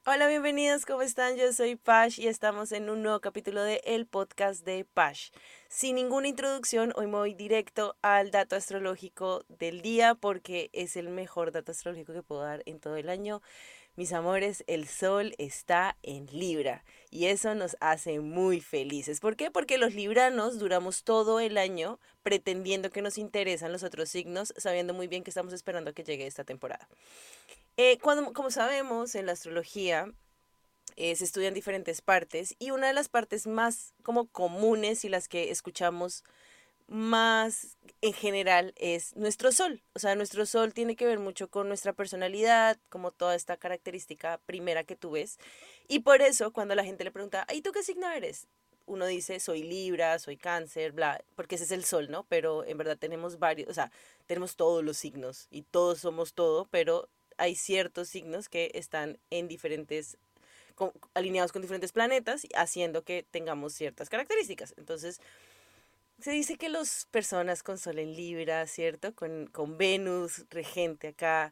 Hola, bienvenidos, ¿cómo están? Yo soy Pash y estamos en un nuevo capítulo de El Podcast de Pash. Sin ninguna introducción, hoy me voy directo al dato astrológico del día porque es el mejor dato astrológico que puedo dar en todo el año. Mis amores, el sol está en Libra y eso nos hace muy felices. ¿Por qué? Porque los libranos duramos todo el año pretendiendo que nos interesan los otros signos, sabiendo muy bien que estamos esperando a que llegue esta temporada. Como sabemos, en la astrología se estudia en diferentes partes y una de las partes más como comunes y las que escuchamos más en general es nuestro sol. O sea, nuestro sol tiene que ver mucho con nuestra personalidad, como toda esta característica primera que tú ves. Y por eso cuando la gente le pregunta, ¿y tú qué signo eres? Uno dice, soy Libra, soy Cáncer, bla, porque ese es el sol, ¿no? Pero en verdad tenemos varios, o sea, tenemos todos los signos y todos somos todo, pero hay ciertos signos que están en diferentes alineados con diferentes planetas, haciendo que tengamos ciertas características. Entonces, se dice que las personas con Sol en Libra, ¿cierto? Con Venus regente acá,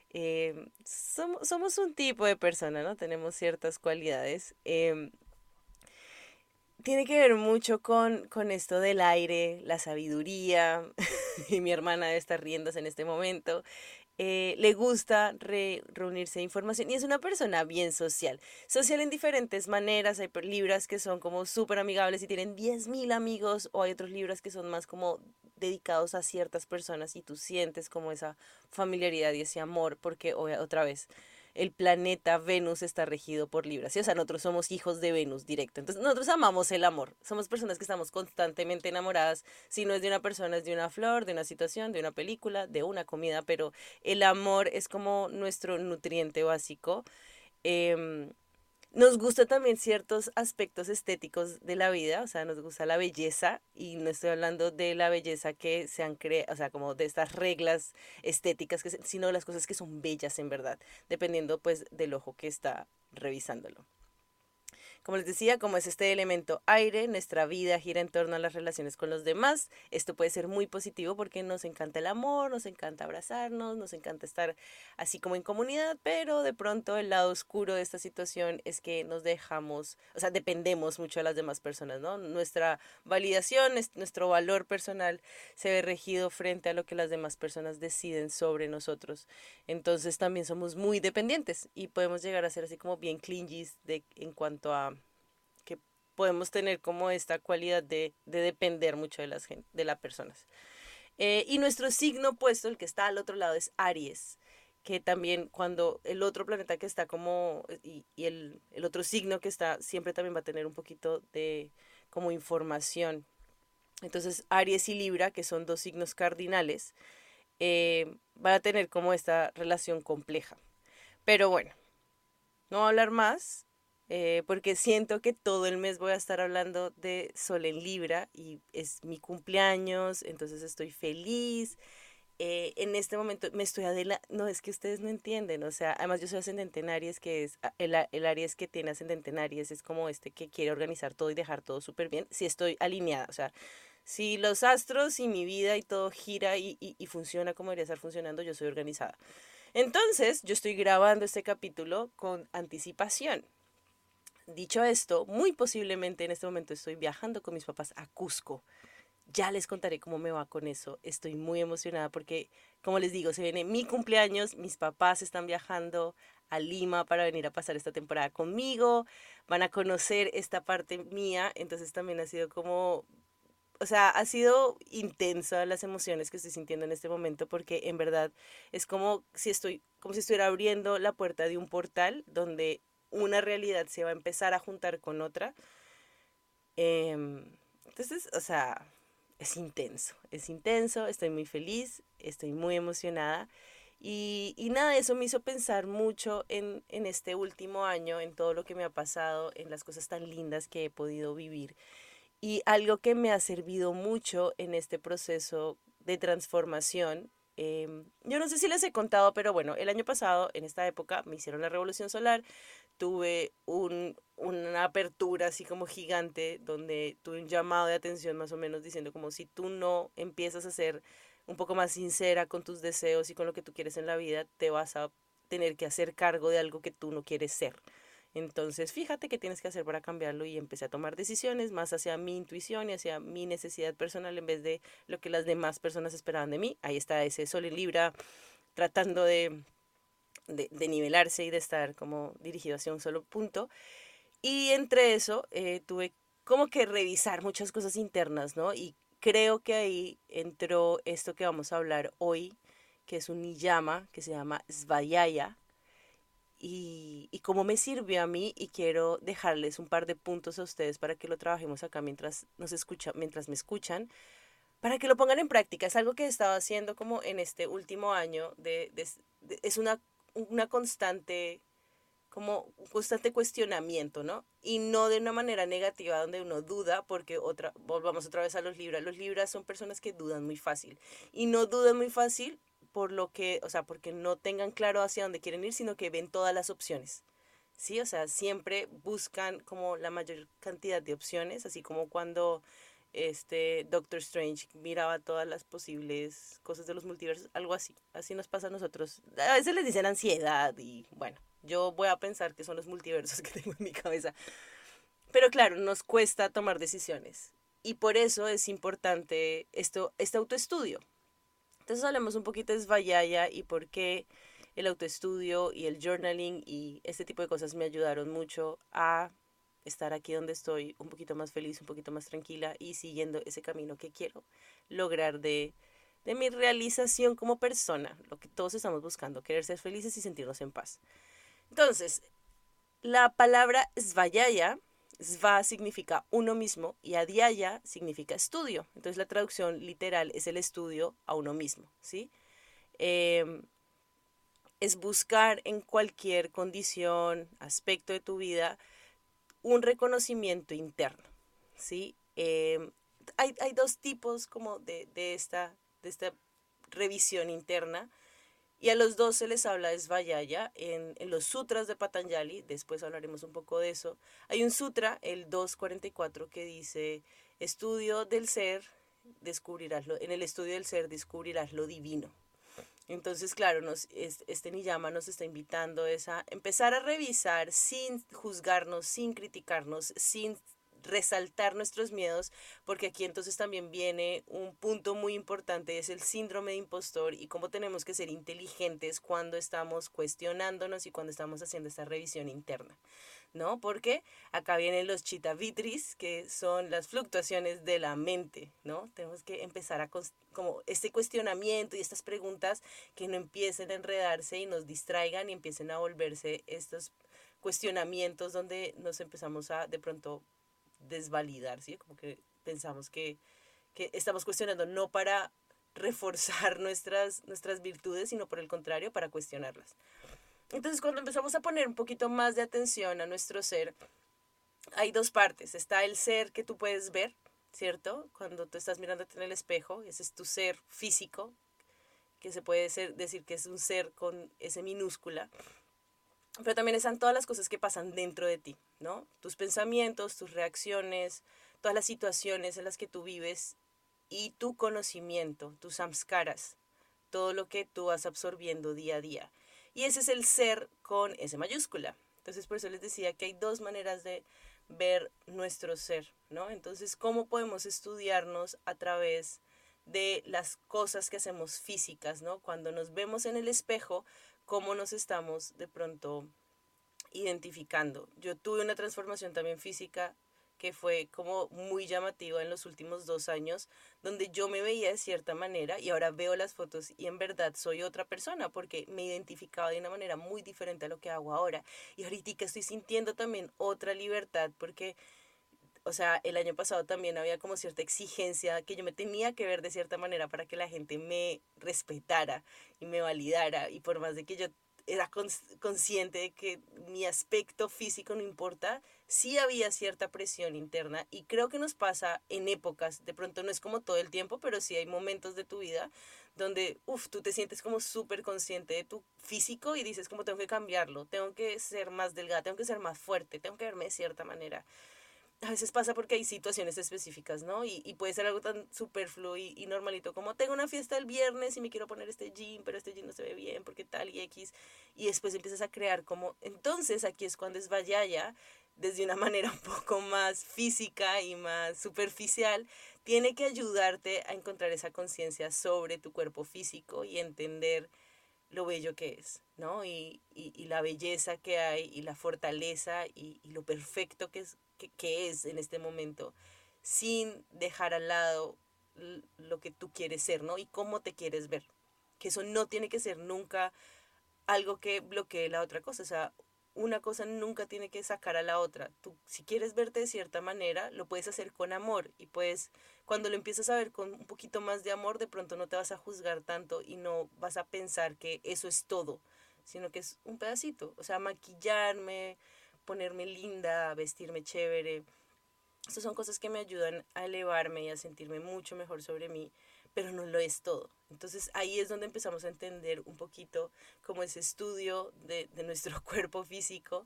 somos un tipo de persona, ¿no? Tenemos ciertas cualidades. Tiene que ver mucho con esto del aire, la sabiduría, y mi hermana debe estar riéndose en este momento. Le gusta reunirse de información y es una persona bien social. Social en diferentes maneras. Hay libras que son como súper amigables y tienen 10.000 amigos, o hay otros libras que son más como dedicados a ciertas personas y tú sientes como esa familiaridad y ese amor porque otra vez el planeta Venus está regido por Libra, ¿sí? O sea, nosotros somos hijos de Venus directo. Entonces, nosotros amamos el amor. Somos personas que estamos constantemente enamoradas. Si no es de una persona, es de una flor, de una situación, de una película, de una comida, pero el amor es como nuestro nutriente básico. Em, Nos gusta también ciertos aspectos estéticos de la vida, o sea, nos gusta la belleza y no estoy hablando de la belleza que se han creado, o sea, como de estas reglas estéticas, sino las cosas que son bellas en verdad, dependiendo pues del ojo que está revisándolo. Como les decía, como es este elemento aire, nuestra vida gira en torno a las relaciones con los demás. Esto puede ser muy positivo porque nos encanta el amor, nos encanta abrazarnos, nos encanta estar así como en comunidad, pero de pronto el lado oscuro de esta situación es que nos dejamos, o sea, dependemos mucho de las demás personas, ¿no? Nuestra validación, nuestro valor personal se ve regido frente a lo que las demás personas deciden sobre nosotros. Entonces también somos muy dependientes y podemos llegar a ser así como bien clingy en cuanto a que podemos tener como esta cualidad de depender mucho de las personas. Y nuestro signo opuesto, el que está al otro lado, es Aries, que también cuando el otro planeta que está como, y el otro signo que está, siempre también va a tener un poquito de como información. Entonces Aries y Libra, que son dos signos cardinales, van a tener como esta relación compleja. Pero bueno, no voy a hablar más porque siento que todo el mes voy a estar hablando de Sol en Libra y es mi cumpleaños, entonces estoy feliz. En este momento me estoy no, es que ustedes no entienden, o sea, además yo soy ascendente en Aries, que es el Aries que tiene ascendente en Aries, es como este que quiere organizar todo y dejar todo súper bien, si estoy alineada, o sea, si los astros y mi vida y todo gira y funciona como debería estar funcionando, yo soy organizada. Entonces, yo estoy grabando este capítulo con anticipación. Dicho esto, muy posiblemente en este momento estoy viajando con mis papás a Cusco. Ya les contaré cómo me va con eso. Estoy muy emocionada porque, como les digo, se viene mi cumpleaños, mis papás están viajando a Lima para venir a pasar esta temporada conmigo, van a conocer esta parte mía, entonces también ha sido como, o sea, ha sido intensa las emociones que estoy sintiendo en este momento porque en verdad es como si estuviera abriendo la puerta de un portal donde una realidad se va a empezar a juntar con otra. Entonces, o sea, es intenso, estoy muy feliz, estoy muy emocionada. Y nada, eso me hizo pensar mucho en este último año, en todo lo que me ha pasado, en las cosas tan lindas que he podido vivir. Y algo que me ha servido mucho en este proceso de transformación, yo no sé si les he contado, pero bueno, el año pasado, en esta época, me hicieron la revolución solar, tuve una apertura así como gigante, donde tuve un llamado de atención más o menos diciendo como si tú no empiezas a ser un poco más sincera con tus deseos y con lo que tú quieres en la vida, te vas a tener que hacer cargo de algo que tú no quieres ser. Entonces, fíjate qué tienes que hacer para cambiarlo y empecé a tomar decisiones más hacia mi intuición y hacia mi necesidad personal en vez de lo que las demás personas esperaban de mí. Ahí está ese Sol en Libra tratando de nivelarse y de estar como dirigido hacia un solo punto. Y entre eso tuve como que revisar muchas cosas internas, ¿no? Y creo que ahí entró esto que vamos a hablar hoy, que es un niyama que se llama Svayaya, y cómo me sirvió a mí, y quiero dejarles un par de puntos a ustedes para que lo trabajemos acá mientras mientras me escuchan, para que lo pongan en práctica. Es algo que he estado haciendo como en este último año, es una constante, como un constante cuestionamiento, ¿no? Y no de una manera negativa donde uno duda, porque volvamos otra vez a los Libras. Los Libras son personas que dudan muy fácil. Y no dudan muy fácil por lo que, o sea, porque no tengan claro hacia dónde quieren ir, sino que ven todas las opciones. Sí, o sea, siempre buscan como la mayor cantidad de opciones, así como cuando Doctor Strange miraba todas las posibles cosas de los multiversos, algo así. Así nos pasa a nosotros. A veces les dicen ansiedad y bueno, yo voy a pensar que son los multiversos que tengo en mi cabeza. Pero claro, nos cuesta tomar decisiones. Y por eso es importante este autoestudio. Entonces hablemos un poquito de Svayaya y por qué el autoestudio y el journaling y este tipo de cosas me ayudaron mucho a estar aquí donde estoy, un poquito más feliz, un poquito más tranquila y siguiendo ese camino que quiero lograr de mi realización como persona, lo que todos estamos buscando, querer ser felices y sentirnos en paz. Entonces, la palabra Svayaya, Sva significa uno mismo y Adhyaya significa estudio. Entonces la traducción literal es el estudio a uno mismo, ¿sí? Eh, es buscar en cualquier condición, aspecto de tu vida, un reconocimiento interno, ¿sí? Hay dos tipos como de esta revisión interna, y a los dos se les habla de Svayaya en los sutras de Patanjali. Después hablaremos un poco de eso. Hay un sutra, el 244, que dice, estudio del ser, en el estudio del ser descubrirás lo divino. Entonces, claro, este Niyama nos está invitando a empezar a revisar sin juzgarnos, sin criticarnos, sin resaltar nuestros miedos, porque aquí entonces también viene un punto muy importante, es el síndrome de impostor y cómo tenemos que ser inteligentes cuando estamos cuestionándonos y cuando estamos haciendo esta revisión interna, ¿no? Porque acá vienen los chitavitris, que son las fluctuaciones de la mente, ¿no? Tenemos que empezar como este cuestionamiento y estas preguntas que no empiecen a enredarse y nos distraigan y empiecen a volverse estos cuestionamientos donde nos empezamos a de pronto desvalidar, ¿sí? Como que pensamos que estamos cuestionando no para reforzar nuestras virtudes, sino por el contrario, para cuestionarlas. Entonces, cuando empezamos a poner un poquito más de atención a nuestro ser, hay dos partes. Está el ser que tú puedes ver, ¿cierto? Cuando tú estás mirándote en el espejo, ese es tu ser físico, que se puede decir que es un ser con S minúscula. Pero también están todas las cosas que pasan dentro de ti, ¿no? Tus pensamientos, tus reacciones, todas las situaciones en las que tú vives y tu conocimiento, tus samskaras, todo lo que tú vas absorbiendo día a día. Y ese es el ser con S mayúscula. Entonces, por eso les decía que hay dos maneras de ver nuestro ser, ¿no? Entonces, ¿cómo podemos estudiarnos a través de las cosas que hacemos físicas, ¿no? Cuando nos vemos en el espejo, cómo nos estamos de pronto identificando. Yo tuve una transformación también física que fue como muy llamativa en los últimos 2 años, donde yo me veía de cierta manera y ahora veo las fotos y en verdad soy otra persona porque me identificaba de una manera muy diferente a lo que hago ahora. Y ahorita estoy sintiendo también otra libertad porque, o sea, el año pasado también había como cierta exigencia que yo me tenía que ver de cierta manera para que la gente me respetara y me validara, y por más de que yo era consciente de que mi aspecto físico no importa, sí había cierta presión interna, y creo que nos pasa en épocas, de pronto no es como todo el tiempo, pero sí hay momentos de tu vida donde, tú te sientes como súper consciente de tu físico y dices como tengo que cambiarlo, tengo que ser más delgada, tengo que ser más fuerte, tengo que verme de cierta manera. a veces pasa porque hay situaciones específicas, ¿no? Y puede ser algo tan superfluo y normalito como tengo una fiesta el viernes y me quiero poner este jean, pero este jean no se ve bien porque tal y X. Y después empiezas a crear como, entonces aquí es cuando es Vallaya, desde una manera un poco más física y más superficial, tiene que ayudarte a encontrar esa conciencia sobre tu cuerpo físico y entender lo bello que es, ¿no? Y la belleza que hay y la fortaleza y lo perfecto que es en este momento, sin dejar al lado lo que tú quieres ser, ¿no? Y cómo te quieres ver. Que eso no tiene que ser nunca algo que bloquee la otra cosa. O sea, una cosa nunca tiene que sacar a la otra. Tú, si quieres verte de cierta manera, lo puedes hacer con amor y puedes, cuando lo empiezas a ver con un poquito más de amor, de pronto no te vas a juzgar tanto y no vas a pensar que eso es todo, sino que es un pedacito. O sea, maquillarme, ponerme linda, vestirme chévere. Estas son cosas que me ayudan a elevarme y a sentirme mucho mejor sobre mí, pero no lo es todo. Entonces ahí es donde empezamos a entender un poquito como ese estudio de nuestro cuerpo físico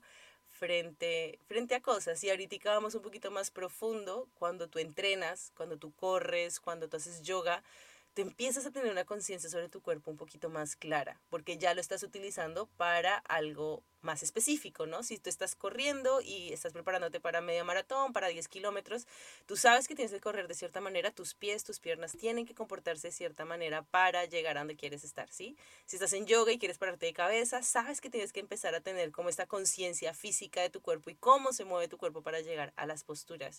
frente a cosas. Y ahorita vamos un poquito más profundo cuando tú entrenas, cuando tú corres, cuando tú haces yoga, te empiezas a tener una conciencia sobre tu cuerpo un poquito más clara, porque ya lo estás utilizando para algo más específico, ¿no? Si tú estás corriendo y estás preparándote para media maratón, para 10 kilómetros, tú sabes que tienes que correr de cierta manera, tus pies, tus piernas tienen que comportarse de cierta manera para llegar a donde quieres estar, ¿sí? Si estás en yoga y quieres pararte de cabeza, sabes que tienes que empezar a tener como esta conciencia física de tu cuerpo y cómo se mueve tu cuerpo para llegar a las posturas.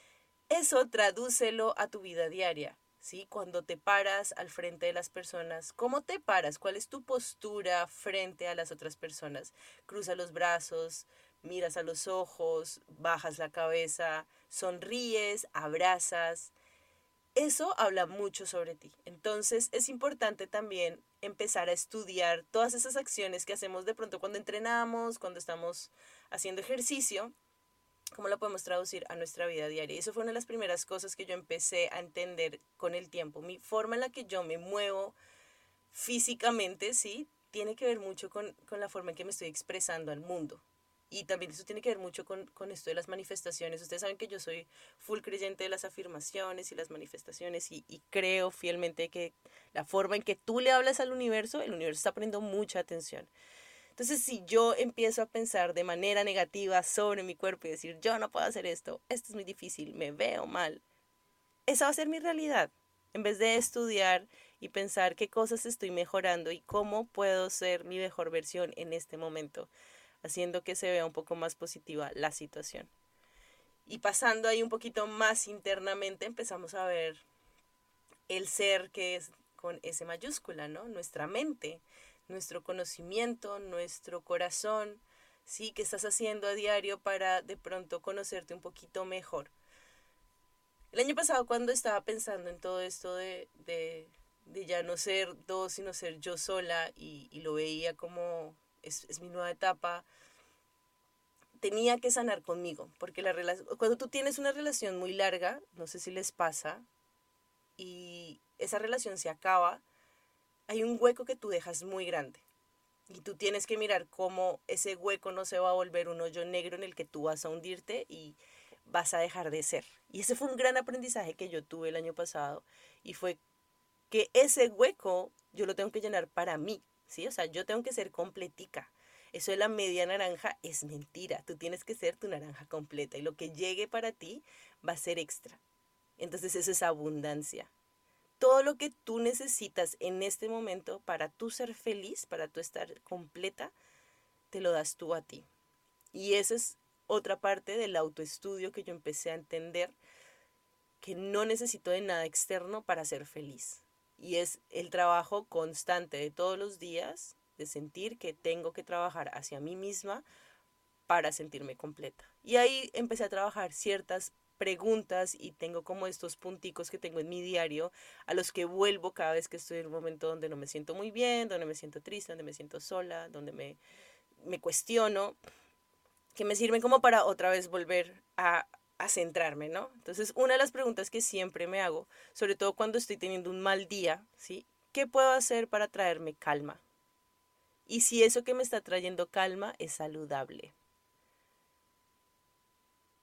Eso tradúcelo a tu vida diaria, ¿sí? Cuando te paras al frente de las personas, ¿cómo te paras? ¿Cuál es tu postura frente a las otras personas? Cruza los brazos, miras a los ojos, bajas la cabeza, sonríes, abrazas. Eso habla mucho sobre ti. Entonces es importante también empezar a estudiar todas esas acciones que hacemos de pronto cuando entrenamos, cuando estamos haciendo ejercicio, cómo lo podemos traducir a nuestra vida diaria. Y eso fue una de las primeras cosas que yo empecé a entender con el tiempo. Mi forma en la que yo me muevo físicamente, sí, tiene que ver mucho con la forma en que me estoy expresando al mundo. Y también eso tiene que ver mucho con esto de las manifestaciones. Ustedes saben que yo soy full creyente de las afirmaciones y las manifestaciones y creo fielmente que la forma en que tú le hablas al universo, el universo está poniendo mucha atención. Entonces, si yo empiezo a pensar de manera negativa sobre mi cuerpo y decir, yo no puedo hacer esto es muy difícil, me veo mal, esa va a ser mi realidad. En vez de estudiar y pensar qué cosas estoy mejorando y cómo puedo ser mi mejor versión en este momento, haciendo que se vea un poco más positiva la situación. Y pasando ahí un poquito más internamente, empezamos a ver el ser que es con S mayúscula, ¿no? Nuestra mente, nuestro conocimiento, nuestro corazón, ¿sí? ¿Qué estás haciendo a diario para de pronto conocerte un poquito mejor? El año pasado cuando estaba pensando en todo esto de ya no ser dos, sino ser yo sola y lo veía como es mi nueva etapa, tenía que sanar conmigo, porque cuando tú tienes una relación muy larga, no sé si les pasa, y esa relación se acaba, hay un hueco que tú dejas muy grande. Y tú tienes que mirar cómo ese hueco no se va a volver un hoyo negro en el que tú vas a hundirte y vas a dejar de ser. Y ese fue un gran aprendizaje que yo tuve el año pasado y fue que ese hueco yo lo tengo que llenar para mí, ¿sí? O sea, yo tengo que ser completica. Eso de la media naranja es mentira. Tú tienes que ser tu naranja completa y lo que llegue para ti va a ser extra. Entonces eso es abundancia. Todo lo que tú necesitas en este momento para tú ser feliz, para tú estar completa, te lo das tú a ti. Y esa es otra parte del autoestudio que yo empecé a entender, que no necesito de nada externo para ser feliz. Y es el trabajo constante de todos los días, de sentir que tengo que trabajar hacia mí misma para sentirme completa. Y ahí empecé a trabajar ciertas preguntas y tengo como estos punticos que tengo en mi diario a los que vuelvo cada vez que estoy en un momento donde no me siento muy bien, donde me siento triste, donde me siento sola, donde me cuestiono, que me sirven como para otra vez volver a centrarme, ¿no? Entonces, una de las preguntas que siempre me hago, sobre todo cuando estoy teniendo un mal día, ¿sí? ¿Qué puedo hacer para traerme calma? Y si eso que me está trayendo calma es saludable.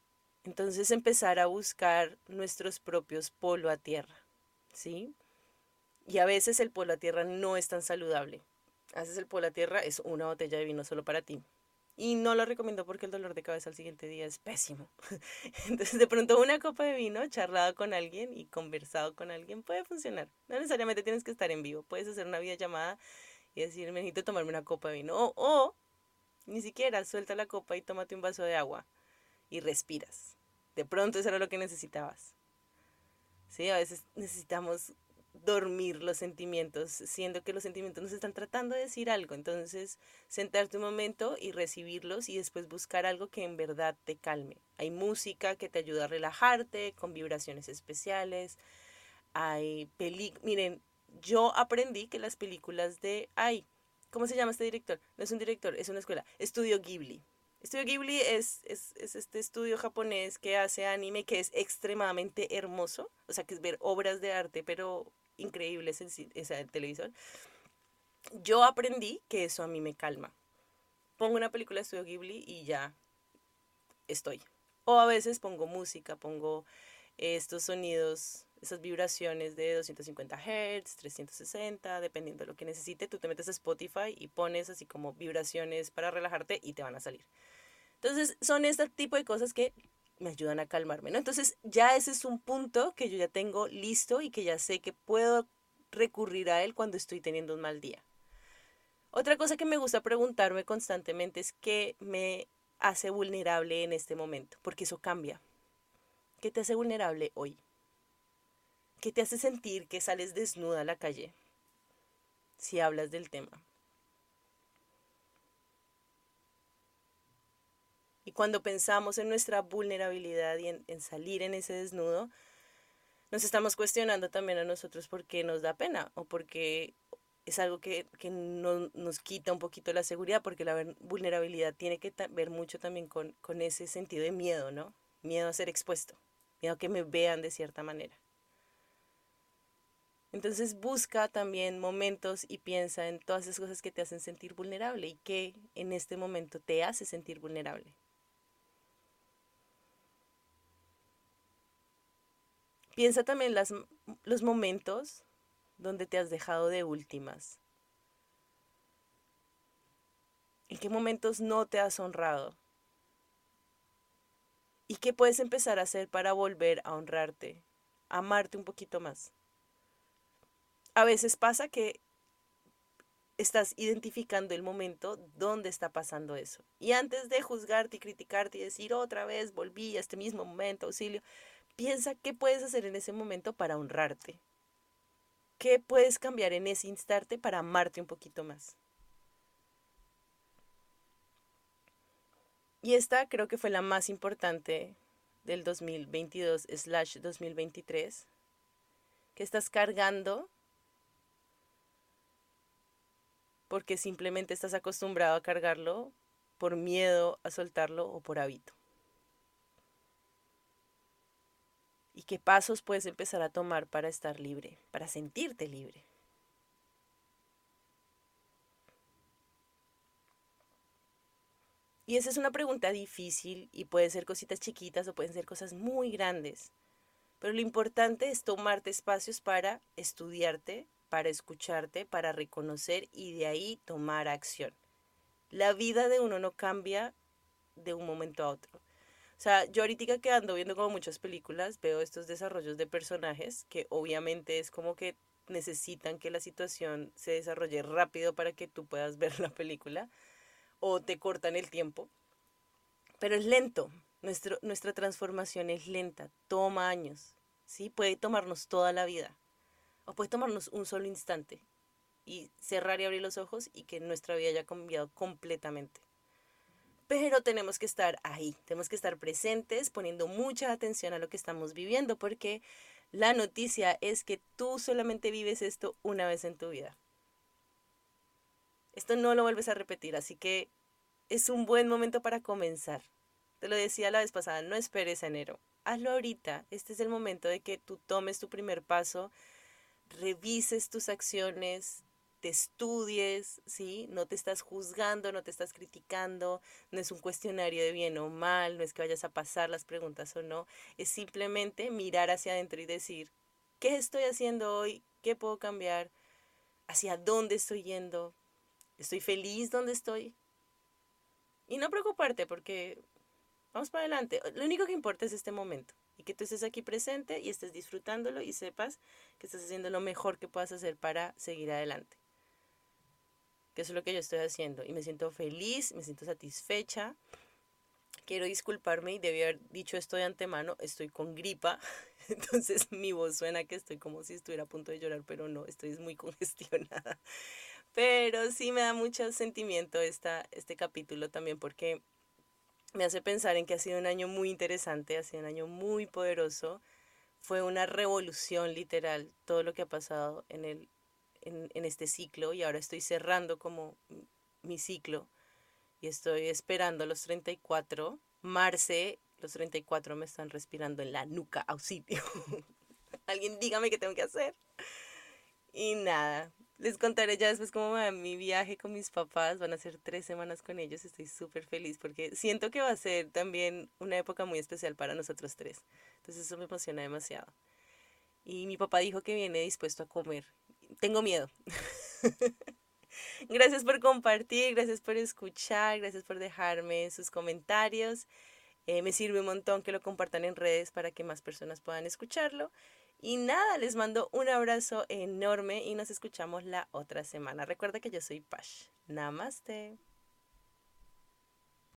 Entonces empezar a buscar nuestros propios polo a tierra, ¿sí? Y a veces el polo a tierra no es tan saludable. A veces el polo a tierra es una botella de vino solo para ti. Y no lo recomiendo porque el dolor de cabeza al siguiente día es pésimo. Entonces, de pronto una copa de vino, charlado con alguien y conversado con alguien puede funcionar. No necesariamente tienes que estar en vivo. Puedes hacer una videollamada y decir, necesito tomarme una copa de vino. O ni siquiera suelta la copa y tómate un vaso de agua y respiras. De pronto eso era lo que necesitabas. Sí, a veces necesitamos dormir los sentimientos, siendo que los sentimientos nos están tratando de decir algo. Entonces, sentarte un momento y recibirlos y después buscar algo que en verdad te calme. Hay música que te ayuda a relajarte con vibraciones especiales. Hay películas. Miren, yo aprendí que las películas de... Ay, ¿cómo se llama este director? No es un director, es una escuela. Estudio Ghibli. Estudio Ghibli es este estudio japonés que hace anime que es extremadamente hermoso. O sea, que es ver obras de arte, pero increíbles en televisor. Yo aprendí que eso a mí me calma. Pongo una película de Estudio Ghibli y ya estoy. O a veces pongo música, pongo estos sonidos, esas vibraciones de 250 Hz, 360, dependiendo de lo que necesite. Tú te metes a Spotify y pones así como vibraciones para relajarte y te van a salir. Entonces, son este tipo de cosas que me ayudan a calmarme, ¿no? Entonces, ya ese es un punto que yo ya tengo listo y que ya sé que puedo recurrir a él cuando estoy teniendo un mal día. Otra cosa que me gusta preguntarme constantemente es qué me hace vulnerable en este momento, porque eso cambia. ¿Qué te hace vulnerable hoy? ¿Qué te hace sentir que sales desnuda a la calle si hablas del tema? Y cuando pensamos en nuestra vulnerabilidad y en salir en ese desnudo, nos estamos cuestionando también a nosotros por qué nos da pena o porque es algo que no, nos quita un poquito la seguridad, porque la vulnerabilidad tiene que ver mucho también con ese sentido de miedo, ¿no? Miedo a ser expuesto, miedo a que me vean de cierta manera. Entonces busca también momentos y piensa en todas esas cosas que te hacen sentir vulnerable y que en este momento te hace sentir vulnerable. Piensa también los momentos donde te has dejado de últimas. ¿En qué momentos no te has honrado? ¿Y qué puedes empezar a hacer para volver a honrarte, a amarte un poquito más? A veces pasa que estás identificando el momento donde está pasando eso. Y antes de juzgarte y criticarte y decir otra vez volví a este mismo momento, auxilio, piensa qué puedes hacer en ese momento para honrarte. ¿Qué puedes cambiar en ese instante para amarte un poquito más? Y esta creo que fue la más importante del 2022/2023, que estás cargando porque simplemente estás acostumbrado a cargarlo por miedo a soltarlo o por hábito. ¿Y qué pasos puedes empezar a tomar para estar libre, para sentirte libre? Y esa es una pregunta difícil y pueden ser cositas chiquitas o pueden ser cosas muy grandes. Pero lo importante es tomarte espacios para estudiarte, para escucharte, para reconocer y de ahí tomar acción. La vida de uno no cambia de un momento a otro. O sea, yo ahorita que ando viendo como muchas películas, veo estos desarrollos de personajes que obviamente es como que necesitan que la situación se desarrolle rápido para que tú puedas ver la película o te cortan el tiempo, pero es lento. Nuestra transformación es lenta, toma años, ¿sí? Puede tomarnos toda la vida o puede tomarnos un solo instante y cerrar y abrir los ojos y que nuestra vida haya cambiado completamente. Pero tenemos que estar ahí, tenemos que estar presentes, poniendo mucha atención a lo que estamos viviendo, porque la noticia es que tú solamente vives esto una vez en tu vida. Esto no lo vuelves a repetir, así que es un buen momento para comenzar. Te lo decía la vez pasada, no esperes a enero. Hazlo ahorita. Este es el momento de que tú tomes tu primer paso, revises tus acciones, te estudies, ¿sí? No te estás juzgando, no te estás criticando, no es un cuestionario de bien o mal, no es que vayas a pasar las preguntas o no, es simplemente mirar hacia adentro y decir, ¿qué estoy haciendo hoy? ¿Qué puedo cambiar? ¿Hacia dónde estoy yendo? ¿Estoy feliz donde estoy? Y no preocuparte porque vamos para adelante. Lo único que importa es este momento y que tú estés aquí presente y estés disfrutándolo y sepas que estás haciendo lo mejor que puedas hacer para seguir adelante. Que eso es lo que yo estoy haciendo y me siento feliz, me siento satisfecha. Quiero disculparme y debí haber dicho esto de antemano, estoy con gripa, entonces mi voz suena que estoy como si estuviera a punto de llorar, pero no, estoy muy congestionada. Pero sí me da mucho sentimiento este capítulo también porque me hace pensar en que ha sido un año muy interesante, ha sido un año muy poderoso. Fue una revolución literal todo lo que ha pasado en este ciclo y ahora estoy cerrando como mi ciclo y estoy esperando los 34. Marce, los 34 me están respirando en la nuca, auxilio. Alguien dígame qué tengo que hacer. Y nada, les contaré ya después cómo va mi viaje con mis papás. Van a ser 3 semanas con ellos. Estoy súper feliz porque siento que va a ser también una época muy especial para nosotros tres. Entonces eso me emociona demasiado. Y mi papá dijo que viene dispuesto a comer. Tengo miedo. Gracias por compartir, gracias por escuchar, gracias por dejarme sus comentarios. Me sirve un montón que lo compartan en redes para que más personas puedan escucharlo. Y nada, les mando un abrazo enorme y nos escuchamos la otra semana. Recuerda que yo soy Pash. Namaste.